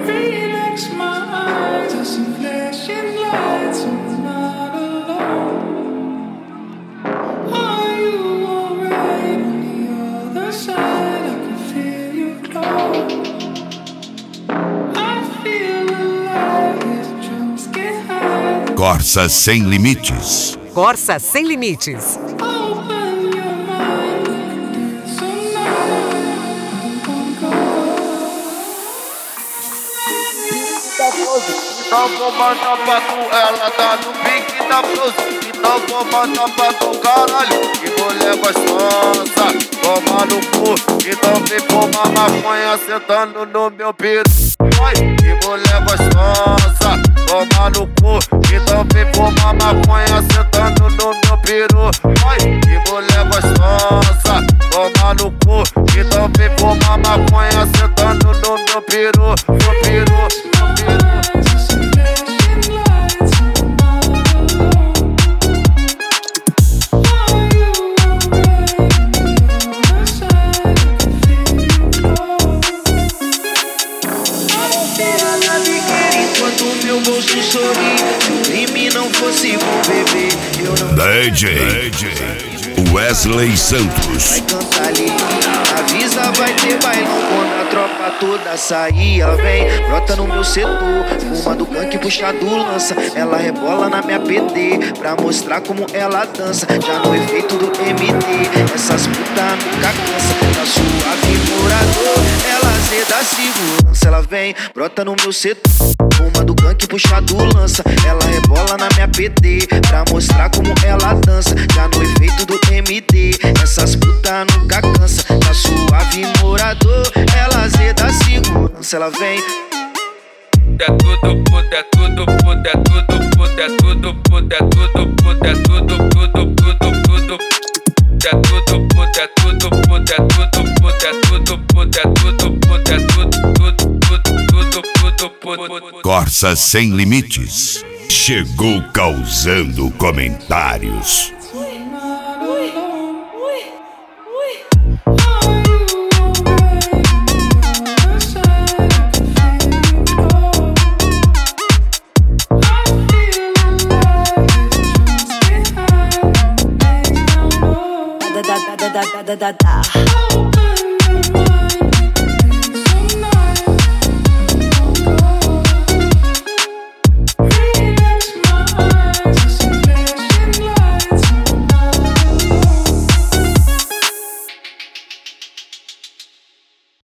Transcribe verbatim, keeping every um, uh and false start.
Relax my eyes, I see flashing lights and I'm not alone. Are you alright on the other side? I can feel you close. I feel alive as drums get high. Corsa Sem Limites. Corsa Sem Limites. Open your mind, we can dance all night. Go, go, go. Então vou mandar pra tu, ela tá no pique da blusa. Então vou mandar pra tu, caralho, que mulher gostosa. Toma no cu, então vem fumar maconha sentando no meu peru. Ai, que mulher gostosa. Toma no cu, então vem fumar maconha sentando no meu peru. Ai, que mulher gostosa. Toma no cu, então vem fumar maconha sentando no meu peru. Meu peru, meu peru. Se o crime não fosse bom, bebê, eu não D J Wesley Santos. vai cantar ali, avisa, vai ter bailão quando a tropa toda sair. Ela vem, brota no meu setor, fuma do canque, puxa do lança. Ela rebola na minha P D, pra mostrar como ela dança. Já no efeito do M D, essas putas nunca cansa. Tá suave, morador, ela zeda segurança. Ela vem, brota no meu setor, fuma do canque, puxa do lança. Ela rebola na minha P D, pra mostrar como ela dança. Já no efeito do M D, essas putas nunca cansa. Tá suave, morador, ela zeda segurança. Ela vem. É tudo, puta, é tudo, puta, é tudo, puta, é tudo, puta, é tudo, puta, é tudo, tudo, tudo, tudo. É tudo, puta, é tudo, puta, é tudo, puta, é tudo, puta, é tudo, puta, é tudo, tudo, tudo, tudo, tudo, tudo. Corsa Sem Limites. Chegou causando comentários. Da da da da da da da.